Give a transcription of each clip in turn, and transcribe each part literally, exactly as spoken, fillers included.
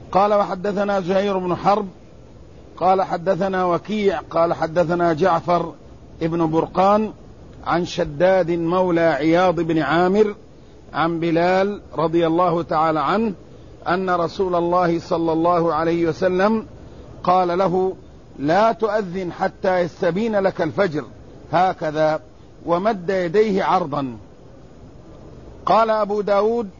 قال وحدثنا زهير بن حرب قال حدثنا وكيع قال حدثنا جعفر ابن برقان عن شداد مولى عياض بن عامر عن بلال رضي الله تعالى عنه أن رسول الله صلى الله عليه وسلم قال له: لا تؤذن حتى يستبين لك الفجر، هكذا، ومد يديه عرضا. قال أبو داود: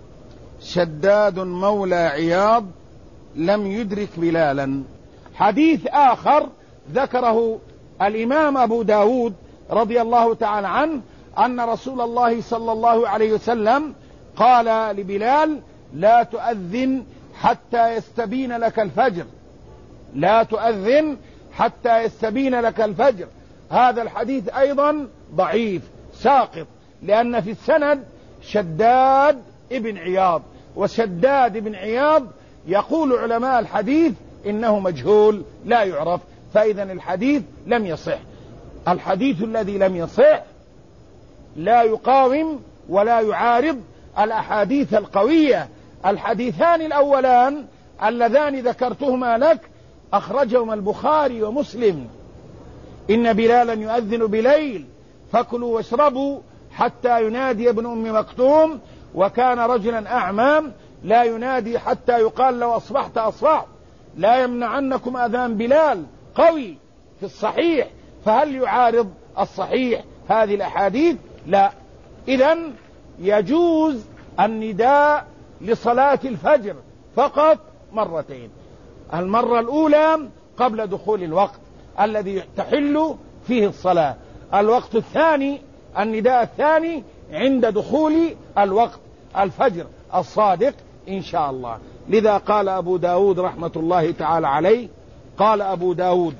شداد مولى عياض لم يدرك بلالا. حديث آخر ذكره الإمام أبو داود رضي الله تعالى عنه أن رسول الله صلى الله عليه وسلم قال لبلال: لا تؤذن حتى يستبين لك الفجر، لا تؤذن حتى يستبين لك الفجر. هذا الحديث أيضا ضعيف ساقط، لأن في السند شداد ابن عياض، وشداد ابن عياض يقول علماء الحديث إنه مجهول لا يعرف، فإذا الحديث لم يصح. الحديث الذي لم يصح لا يقاوم ولا يعارض الأحاديث القوية. الحديثان الأولان اللذان ذكرتهما لك أخرجهما البخاري ومسلم: إن بلالا يؤذن بليل فكلوا واشربوا حتى ينادي ابن أم مكتوم، وكان رجلا أعمى لا ينادي حتى يقال لو أصبحت أصبحت، لا يمنعنكم أذان بلال، قوي في الصحيح. فهل يعارض الصحيح هذه الأحاديث؟ لا. إذن يجوز النداء لصلاة الفجر فقط مرتين: المرة الأولى قبل دخول الوقت الذي تحل فيه الصلاة، الوقت الثاني النداء الثاني عند دخول الوقت الفجر الصادق إن شاء الله. لذا قال أبو داود رحمة الله تعالى عليه، قال أبو داود: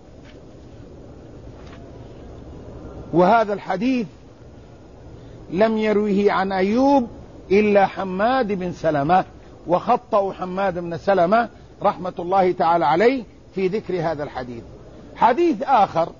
وهذا الحديث لم يرويه عن أيوب إلا حماد بن سلمة، وخطأ حماد بن سلمة رحمة الله تعالى عليه في ذكر هذا الحديث. حديث آخر